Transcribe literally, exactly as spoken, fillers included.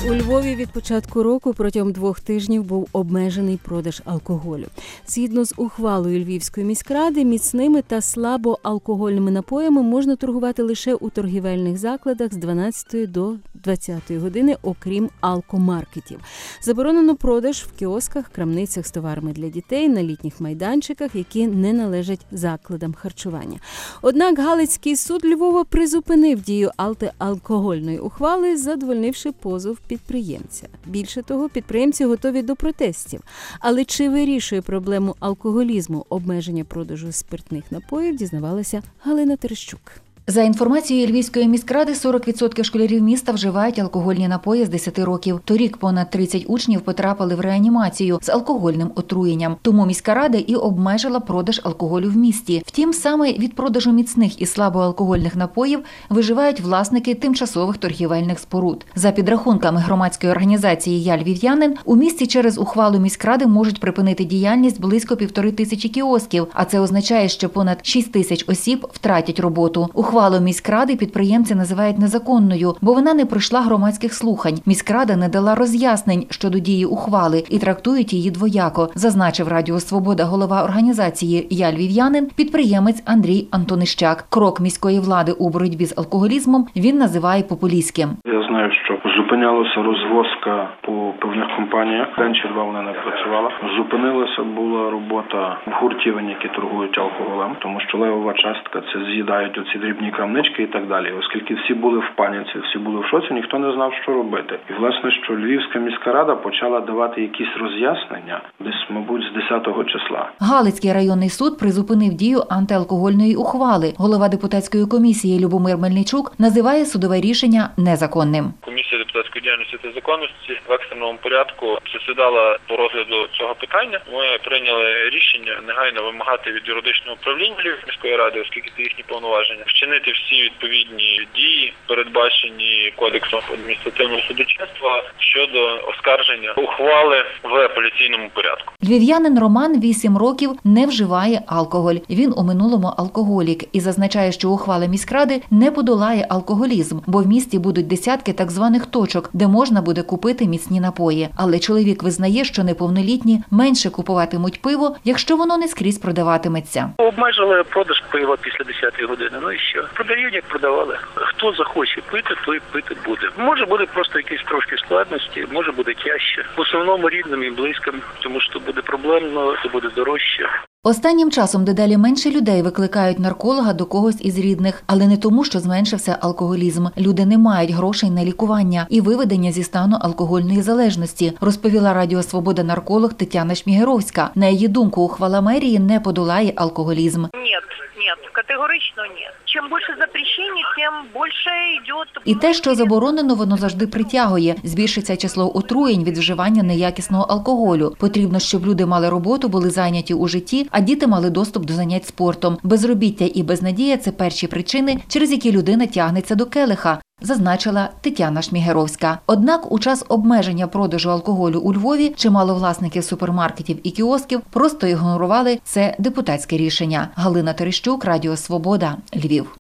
У Львові від початку року протягом двох тижнів був обмежений продаж алкоголю. Згідно з ухвалою Львівської міськради, міцними та слабоалкогольними напоями можна торгувати лише у торгівельних закладах з дванадцятої до двадцятої години, окрім алкомаркетів. Заборонено продаж в кіосках, крамницях з товарами для дітей, на літніх майданчиках, які не належать закладам харчування. Однак Галицький суд Львова призупинив дію антиалкогольної ухвали, задовольнивши позов підприємця. Більше того, підприємці готові до протестів. Але чи вирішує проблему алкоголізму обмеження продажу спиртних напоїв, дізнавалася Галина Терещук. За інформацією Львівської міськради, сорок відсотків школярів міста вживають алкогольні напої з десяти років. Торік понад тридцять учнів потрапили в реанімацію з алкогольним отруєнням. Тому міська рада і обмежила продаж алкоголю в місті. Втім, саме від продажу міцних і слабоалкогольних напоїв виживають власники тимчасових торгівельних споруд. За підрахунками громадської організації «Я львів'янин», у місті через ухвалу міськради можуть припинити діяльність близько півтори тисячі кіосків, а це означає, що понад шість тисяч осіб втратять роботу. Ухвалу міськради підприємці називають незаконною, бо вона не пройшла громадських слухань. Міськрада не дала роз'яснень щодо дії ухвали і трактують її двояко, зазначив Радіо Свобода голова організації «Я львів'янин», підприємець Андрій Антонищак. Крок міської влади у боротьбі з алкоголізмом він називає популістським. Я знаю, що зупинялася розвозка по певних компаніях, день чи два вона не працювала. Зупинилася була робота гуртівень, які торгують алкоголем, тому що левова частка це з'їдають оці дрібні крамнички і так далі. Оскільки всі були в паніці, всі були в шоці, ніхто не знав, що робити. І, власне, що Львівська міська рада почала давати якісь роз'яснення десь, мабуть, з десятого числа. Галицький районний суд призупинив дію антиалкогольної ухвали. Голова депутатської комісії Любомир Мельничук називає судове рішення незаконним. Комісія депутатської діяльності та законності в екстреному порядку засідала по розгляду цього питання. Ми прийняли рішення негайно вимагати від юридичного управління Львівської міської ради, оскільки це їхні повноваження, вчинити всі відповідні дії, передбачені Кодексом адміністративного судочинства щодо оскарження ухвали в апеляційному порядку. Львів'янин Роман вісім років не вживає алкоголь. Він у минулому алкоголік і зазначає, що ухвала міськради не подолає алкоголізм, бо в місті будуть десятки так званих точок, де можна буде купити міцні напої. Але чоловік визнає, що неповнолітні менше купуватимуть пиво, якщо воно не скрізь продаватиметься. Обмежили продаж пива після десятої години. Ну і що? Продають, як продавали. Хто захоче пити, той пити буде. Може буде просто якісь трошки складності, може буде тяжче. В основному рідним і близьким, тому що буде проблемно, то буде дорожче. Останнім часом дедалі менше людей викликають нарколога до когось із рідних, але не тому, що зменшився алкоголізм. Люди не мають грошей на лікування і виведення зі стану алкогольної залежності, розповіла Радіо Свобода нарколог Тетяна Шмігеровська. На її думку, ухвала мерії не подолає алкоголізм. Ні, ні, категорично ні. Чим більше запрещень, тим більше йде... І те, що заборонено, воно завжди притягує. Збільшиться число отруєнь від вживання неякісного алкоголю. Потрібно, щоб люди мали роботу, були зайняті у житті, а діти мали доступ до занять спортом. Безробіття і безнадія – це перші причини, через які людина тягнеться до келиха, зазначила Тетяна Шмігеровська. Однак у час обмеження продажу алкоголю у Львові чимало власників супермаркетів і кіосків просто ігнорували це депутатське рішення. Галина Терещук, Радіо Свобода, Львів.